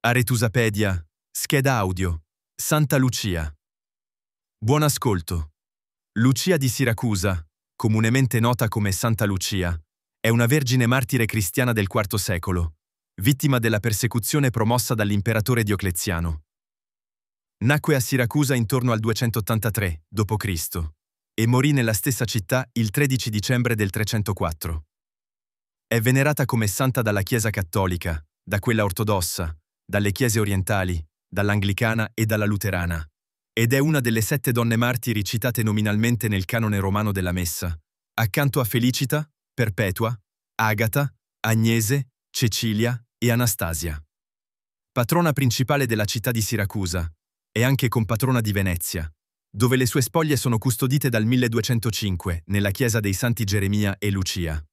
Aretusapedia, scheda audio, Santa Lucia. Buon ascolto. Lucia di Siracusa, comunemente nota come Santa Lucia, è una vergine martire cristiana del IV secolo, vittima della persecuzione promossa dall'imperatore Diocleziano. Nacque a Siracusa intorno al 283 d.C. e morì nella stessa città il 13 dicembre del 304. È venerata come santa dalla Chiesa cattolica, da quella ortodossa, dalle chiese orientali, dall'anglicana e dalla luterana, ed è una delle 7 donne martiri citate nominalmente nel canone romano della Messa, accanto a Felicita, Perpetua, Agata, Agnese, Cecilia e Anastasia. Patrona principale della città di Siracusa, è anche compatrona di Venezia, dove le sue spoglie sono custodite dal 1205 nella chiesa dei Santi Geremia e Lucia.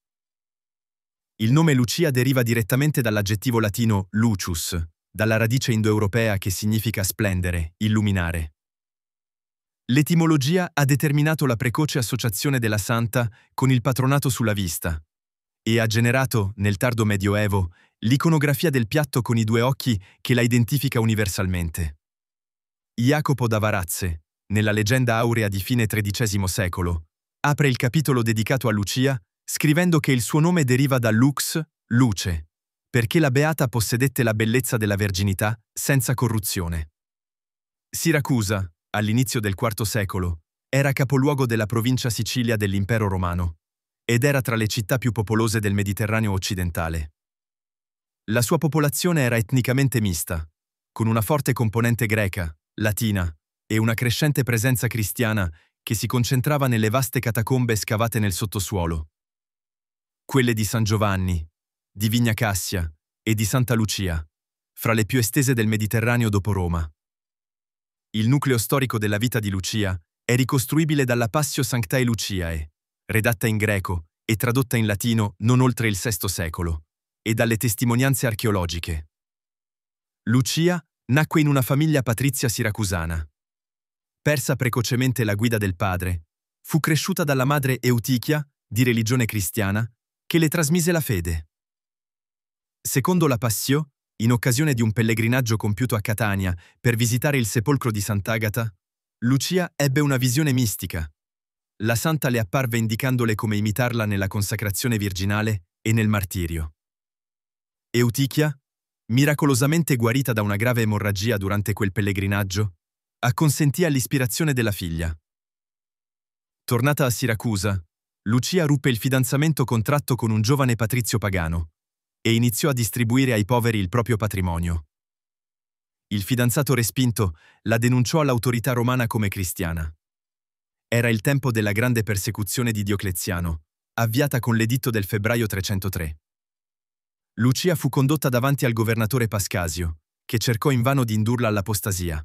Il nome Lucia deriva direttamente dall'aggettivo latino lucius, dalla radice indoeuropea che significa splendere, illuminare. L'etimologia ha determinato la precoce associazione della santa con il patronato sulla vista e ha generato, nel tardo Medioevo, l'iconografia del piatto con i 2 occhi che la identifica universalmente. Jacopo da Varazze, nella leggenda aurea di fine XIII secolo, apre il capitolo dedicato a Lucia scrivendo che il suo nome deriva da lux, luce, perché la beata possedette la bellezza della verginità senza corruzione. Siracusa, all'inizio del IV secolo, era capoluogo della provincia Sicilia dell'Impero Romano ed era tra le città più popolose del Mediterraneo occidentale. La sua popolazione era etnicamente mista, con una forte componente greca, latina e una crescente presenza cristiana che si concentrava nelle vaste catacombe scavate nel sottosuolo. Quelle di San Giovanni, di Vigna Cassia e di Santa Lucia, fra le più estese del Mediterraneo dopo Roma. Il nucleo storico della vita di Lucia è ricostruibile dalla Passio Sanctae Luciae, redatta in greco e tradotta in latino non oltre il VI secolo, e dalle testimonianze archeologiche. Lucia nacque in una famiglia patrizia siracusana. Persa precocemente la guida del padre, fu cresciuta dalla madre Eutichia, di religione cristiana, che le trasmise la fede. Secondo la Passio, in occasione di un pellegrinaggio compiuto a Catania per visitare il sepolcro di Sant'Agata, Lucia ebbe una visione mistica. La santa le apparve indicandole come imitarla nella consacrazione virginale e nel martirio. Eutichia, miracolosamente guarita da una grave emorragia durante quel pellegrinaggio, acconsentì all'ispirazione della figlia. Tornata a Siracusa, Lucia ruppe il fidanzamento contratto con un giovane patrizio pagano e iniziò a distribuire ai poveri il proprio patrimonio. Il fidanzato respinto la denunciò all'autorità romana come cristiana. Era il tempo della grande persecuzione di Diocleziano, avviata con l'editto del febbraio 303. Lucia fu condotta davanti al governatore Pascasio, che cercò invano di indurla all'apostasia.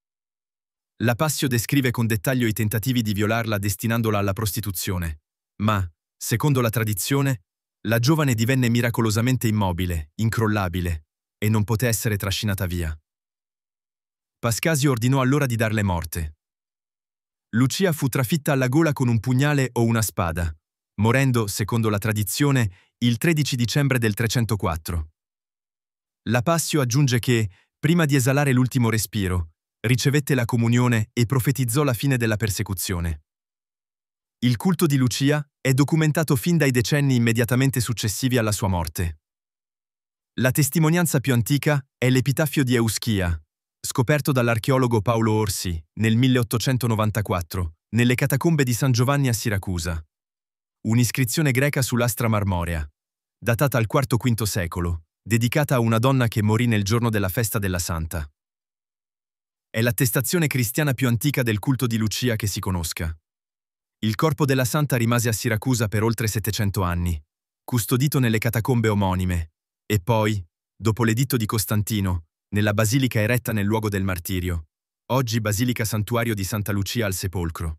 La Passio descrive con dettaglio i tentativi di violarla destinandola alla prostituzione, ma, secondo la tradizione, la giovane divenne miracolosamente immobile, incrollabile, e non poté essere trascinata via. Pascasio ordinò allora di darle morte. Lucia fu trafitta alla gola con un pugnale o una spada, morendo, secondo la tradizione, il 13 dicembre del 304. La Passio aggiunge che, prima di esalare l'ultimo respiro, ricevette la comunione e profetizzò la fine della persecuzione. Il culto di Lucia è documentato fin dai decenni immediatamente successivi alla sua morte. La testimonianza più antica è l'epitaffio di Euschia, scoperto dall'archeologo Paolo Orsi nel 1894, nelle catacombe di San Giovanni a Siracusa. Un'iscrizione greca sull'astra marmorea, datata al IV-V secolo, dedicata a una donna che morì nel giorno della festa della Santa. È l'attestazione cristiana più antica del culto di Lucia che si conosca. Il corpo della santa rimase a Siracusa per oltre 700 anni, custodito nelle catacombe omonime, e poi, dopo l'editto di Costantino, nella basilica eretta nel luogo del martirio, oggi basilica santuario di Santa Lucia al Sepolcro.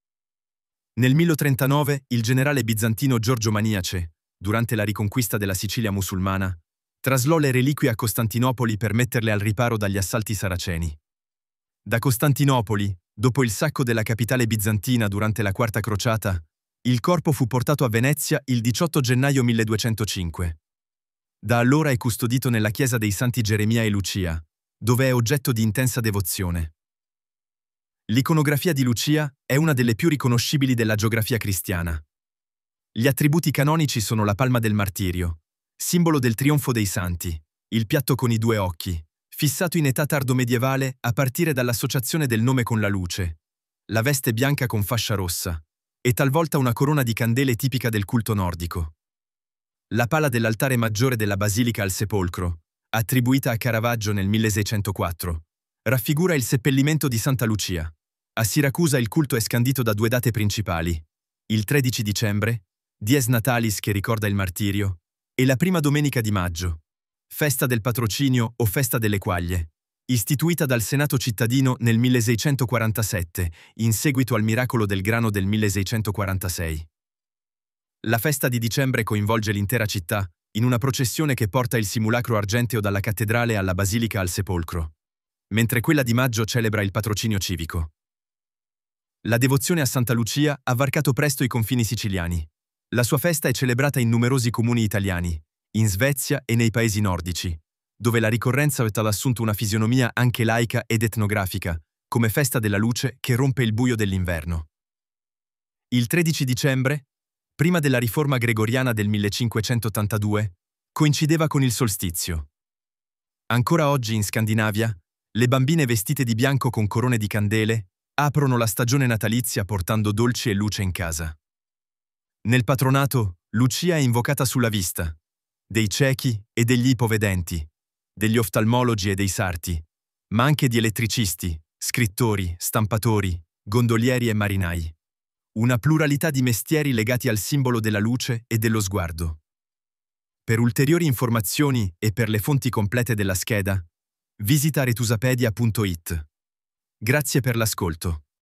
Nel 1039 il generale bizantino Giorgio Maniace, durante la riconquista della Sicilia musulmana, traslò le reliquie a Costantinopoli per metterle al riparo dagli assalti saraceni. Da Costantinopoli, dopo il sacco della capitale bizantina durante la Quarta Crociata, il corpo fu portato a Venezia il 18 gennaio 1205. Da allora è custodito nella chiesa dei Santi Geremia e Lucia, dove è oggetto di intensa devozione. L'iconografia di Lucia è una delle più riconoscibili della geografia cristiana. Gli attributi canonici sono la palma del martirio, simbolo del trionfo dei santi, il piatto con i due occhi, fissato in età tardomedievale a partire dall'associazione del nome con la luce, la veste bianca con fascia rossa, e talvolta una corona di candele tipica del culto nordico. La pala dell'altare maggiore della Basilica al Sepolcro, attribuita a Caravaggio nel 1604, raffigura il seppellimento di Santa Lucia. A Siracusa il culto è scandito da due date principali: il 13 dicembre, Dies Natalis che ricorda il martirio, e la prima domenica di maggio, festa del patrocinio o festa delle quaglie, istituita dal Senato cittadino nel 1647, in seguito al miracolo del grano del 1646. La festa di dicembre coinvolge l'intera città, in una processione che porta il simulacro argenteo dalla cattedrale alla Basilica al Sepolcro, mentre quella di maggio celebra il patrocinio civico. La devozione a Santa Lucia ha varcato presto i confini siciliani. La sua festa è celebrata in numerosi comuni italiani, in Svezia e nei paesi nordici, dove la ricorrenza ha assunto una fisionomia anche laica ed etnografica, come festa della luce che rompe il buio dell'inverno. Il 13 dicembre, prima della riforma gregoriana del 1582, coincideva con il solstizio. Ancora oggi in Scandinavia, le bambine vestite di bianco con corone di candele aprono la stagione natalizia portando dolci e luce in casa. Nel patronato, Lucia è invocata sulla vista, dei ciechi e degli ipovedenti, degli oftalmologi e dei sarti, ma anche di elettricisti, scrittori, stampatori, gondolieri e marinai. Una pluralità di mestieri legati al simbolo della luce e dello sguardo. Per ulteriori informazioni e per le fonti complete della scheda, visita retusapedia.it. Grazie per l'ascolto.